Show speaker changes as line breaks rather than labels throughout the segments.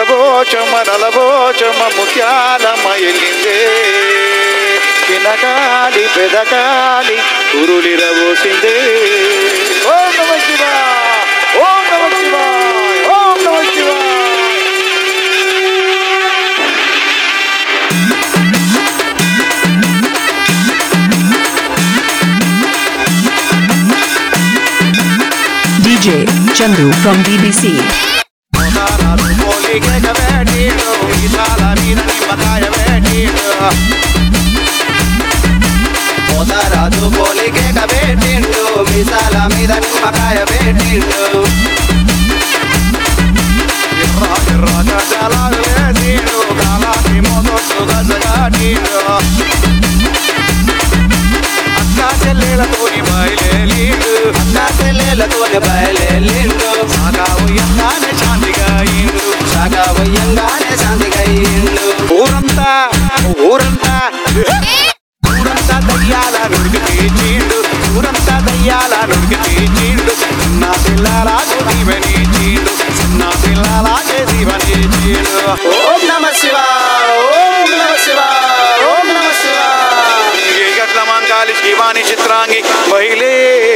ఎర్రబోచమ్మ నలబోచమ్మ ముత్యాలమ్మ ఎల్లిందే చిన్నకాలి పెదకాలి ఉరులిరబోసిందే. ఓం నమః శివాయ, ఓం నమః శివాయ, ఓం నమః శివాయ.
DJ Chandu from BBC.
రాజు పోలికే కబెట్టిండు మీసాల మీద నిమ్మకాయ పెట్టిండు. రాజాలాగలేసిండు కాలాకి మొదొట్టు గజగాటిండు. అక్క చెల్లెలతోని బయలేలిండు, అక్క చెల్లెలతోని బయలేలిండు. సాగావయ్యంగానే శాంతిగా ఇండు, సాగావయ్యంగానే శాంతిగా ఇండు. ఊరంతా ఊరంతా ఊరంతా దయ్యాల నుడికి తీర్చిండు, ఊరంతా దయ్యాల నుడికి తీర్చిండు. చిన్న పిల్లలాగే దీవని చీడు, చిన్న పిల్లలాగే దీవని చీడు. ఓం నమః శివాయ, ఓం నమః శివాయ, ఓం నమః శివాయ. గట్ల మంకాలి శివాని చిత్రాంగి మహిళే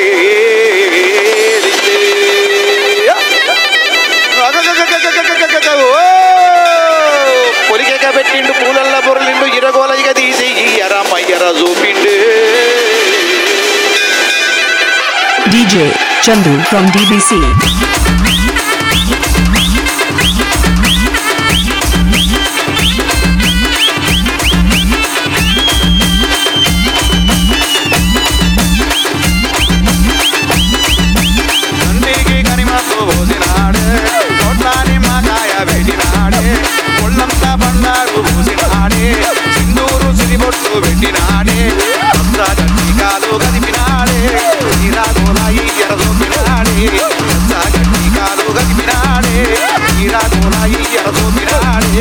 పొలికేక పెట్టిండు పూలల్ల బొరలిండు ఇరగోలయిగా తీసి ఎరమయ్యర చూపిండు.
DJ Chandu from BBC.
తండ్రికి కనిమతో పోసినాడే, కొట్ల నిమ్మకాయ పెట్టినాడే, ఒళ్ళంతా బండారు పూసినాడే, సింధూరు సిరిబొట్టు పెట్టినాడే, గట్టికాలు కదిపినాడే, నీరాగోలాయి ఎరదోపినాడే, గట్టికాలు కదిపినాడే, నీరాగోలాయి ఎరదోపినాడే.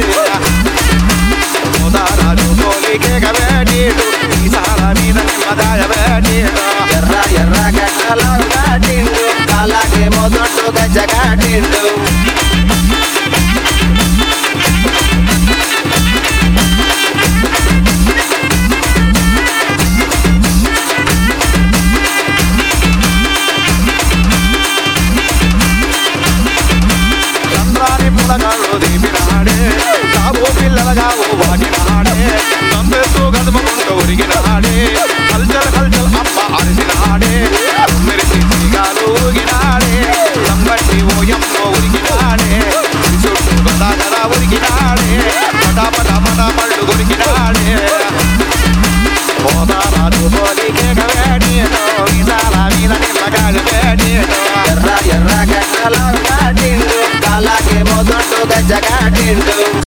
రాజు పోలికే కబెట్టిండు మీసాల మీద నిమ్మకాయ పెట్టిండు. ఎర్ర ఎర్ర గడ్డలు కట్టిండు అలాగే మొదొట్టు గజ్జగాటిండు. చంద్రాని పులగాళ్ళు దీపినాడే, కాబో పిల్లలగావు వాటినాడే, నంబెత్తు గదుముకుంటూ ఉరిగినాడే, హల్చల్ హల్చల్ అమ్మ అరిసినాడే, మెరిసి సిగాలు ఊగినాడే, నంబట్టి ఓయమ్మ ఉరికినాడే, చుట్టూ గదాగదా ఉరికినాడే, పటా పటా పటా పళ్ళు కొరికినాడే. రాజు పోలికే కబెట్టిండు మీసాల మీద నిమ్మకాయ పెట్టిండు. ఎర్ర ఎర్ర గడ్డలు కట్టిండు అలాగే మొదొట్టు గజ్జగాటిండు.